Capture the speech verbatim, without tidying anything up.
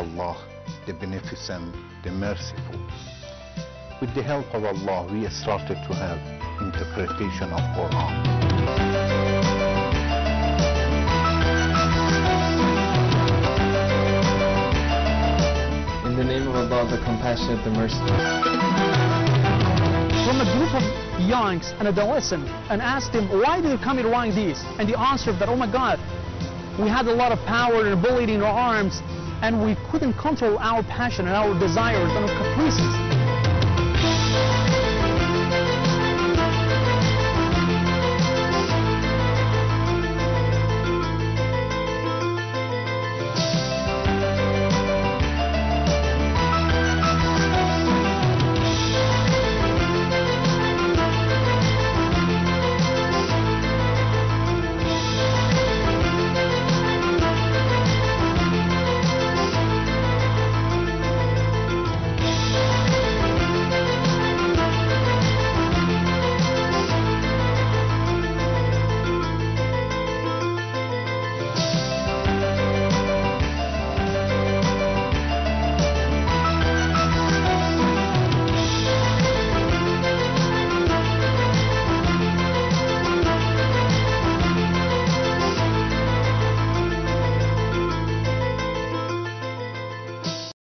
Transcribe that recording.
Allah, the Beneficent, the Merciful. With the help of Allah, we started to have interpretation of Quran. In the name of Allah, the Compassionate, the Merciful. From a group of youngs, an adolescent, and asked him, why did you come here writing this? And the answer that, oh my God, we had a lot of power and ability in our arms, and we couldn't control our passion and our desires and our caprices.